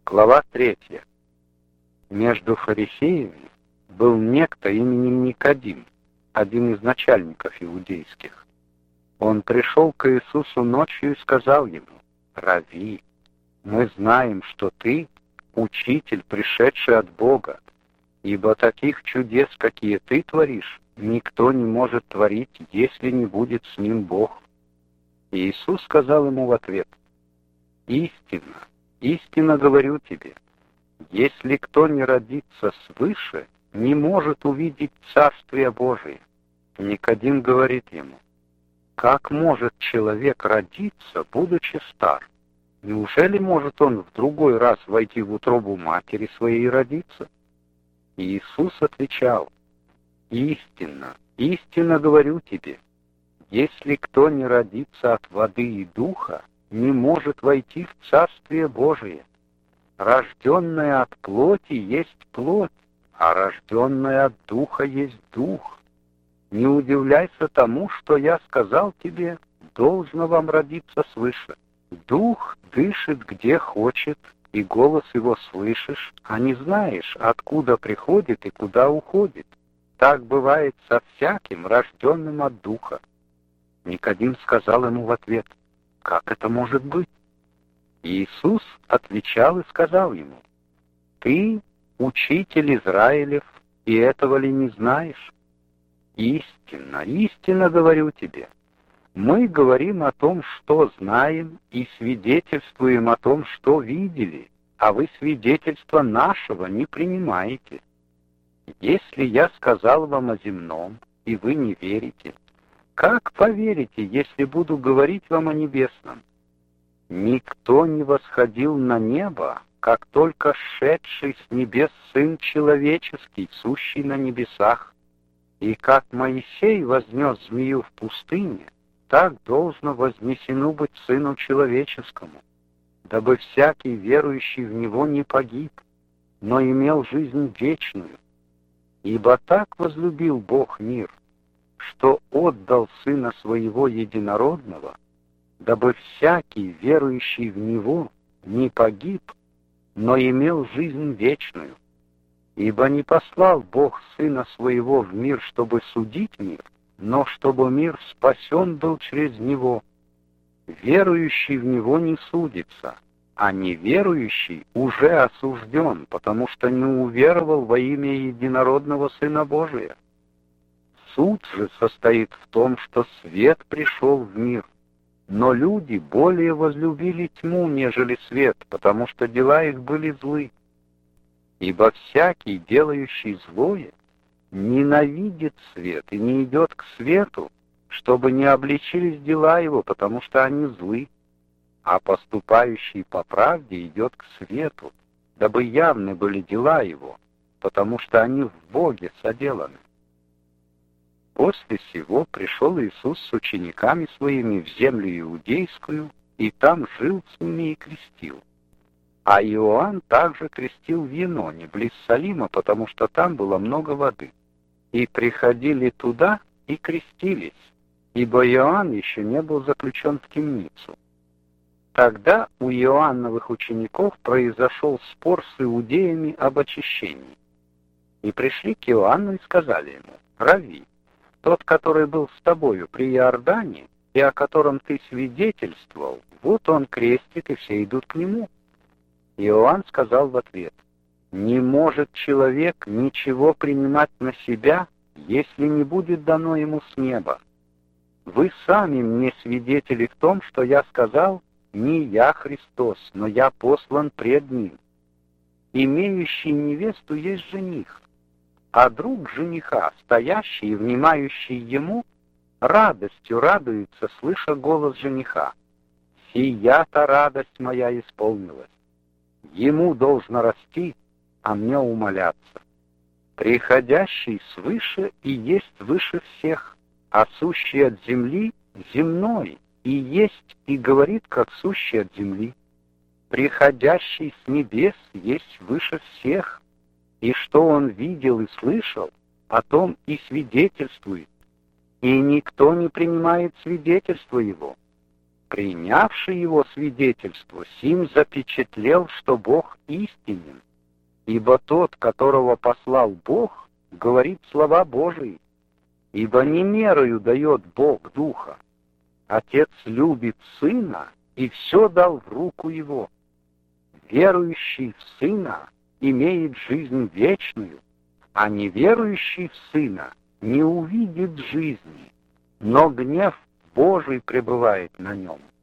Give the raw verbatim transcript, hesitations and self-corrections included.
Глава третья. Между фарисеями был некто именем Никодим, один из начальников иудейских. Он пришел к Иисусу ночью и сказал ему: «Рави, мы знаем, что ты учитель, пришедший от Бога, ибо таких чудес, какие ты творишь, никто не может творить, если не будет с ним Бог». И Иисус сказал ему в ответ: «Истинно, истинно говорю тебе, если кто не родится свыше, не может увидеть Царствие Божие». Никодим говорит ему: «Как может человек родиться, будучи стар? Неужели может он в другой раз войти в утробу матери своей и родиться?» И Иисус отвечал: «Истинно, истинно говорю тебе, если кто не родится от воды и духа, не может войти в Царствие Божие. Рожденное от плоти есть плоть, а рожденное от духа есть дух. Не удивляйся тому, что я сказал тебе, должно вам родиться свыше. Дух дышит где хочет, и голос его слышишь, а не знаешь, откуда приходит и куда уходит. Так бывает со всяким, рожденным от духа». Никодим сказал ему в ответ: «Как это может быть?» Иисус отвечал и сказал ему: «Ты учитель Израилев, и этого ли не знаешь? Истинно, истинно говорю тебе, мы говорим о том, что знаем, и свидетельствуем о том, что видели, а вы свидетельства нашего не принимаете. Если я сказал вам о земном, и вы не верите, как поверите, если буду говорить вам о небесном? Никто не восходил на небо, как только шедший с небес Сын Человеческий, сущий на небесах. И как Моисей вознес змею в пустыне, так должно вознесено быть Сыну Человеческому, дабы всякий верующий в Него не погиб, но имел жизнь вечную. Ибо так возлюбил Бог мир, что отдал Сына Своего Единородного, дабы всякий, верующий в Него, не погиб, но имел жизнь вечную. Ибо не послал Бог Сына Своего в мир, чтобы судить мир, но чтобы мир спасен был через Него. Верующий в Него не судится, а неверующий уже осужден, потому что не уверовал во имя Единородного Сына Божия. Суд же состоит в том, что свет пришел в мир, но люди более возлюбили тьму, нежели свет, потому что дела их были злы. Ибо всякий, делающий злое, ненавидит свет и не идет к свету, чтобы не обличились дела его, потому что они злы. А поступающий по правде идет к свету, дабы явны были дела его, потому что они в Боге соделаны». После сего пришел Иисус с учениками своими в землю иудейскую, и там жил с ними и крестил. А Иоанн также крестил в Еноне, близ Салима, потому что там было много воды. И приходили туда и крестились, ибо Иоанн еще не был заключен в темницу. Тогда у Иоанновых учеников произошел спор с иудеями об очищении. И пришли к Иоанну и сказали ему: «Рави, тот, который был с тобою при Иордане, и о котором ты свидетельствовал, вот он крестит, и все идут к нему». Иоанн сказал в ответ: «Не может человек ничего принимать на себя, если не будет дано ему с неба. Вы сами мне свидетели в том, что я сказал: не я Христос, но я послан пред ним. Имеющий невесту есть жених, а друг жениха, стоящий и внимающий ему, радостью радуется, слыша голос жениха. Сия-то радость моя исполнилась. Ему должно расти, а мне умоляться. Приходящий свыше и есть выше всех, а сущий от земли земной, и есть, и говорит, как сущий от земли. Приходящий с небес есть выше всех, и что он видел и слышал, о том и свидетельствует, и никто не принимает свидетельства его. Принявший его свидетельство, сим запечатлел, что Бог истинен, ибо тот, которого послал Бог, говорит слова Божии, ибо не мерою дает Бог Духа. Отец любит Сына и все дал в руку Его. Верующий в Сына имеет жизнь вечную, а неверующий в Сына не увидит жизни, но гнев Божий пребывает на нем.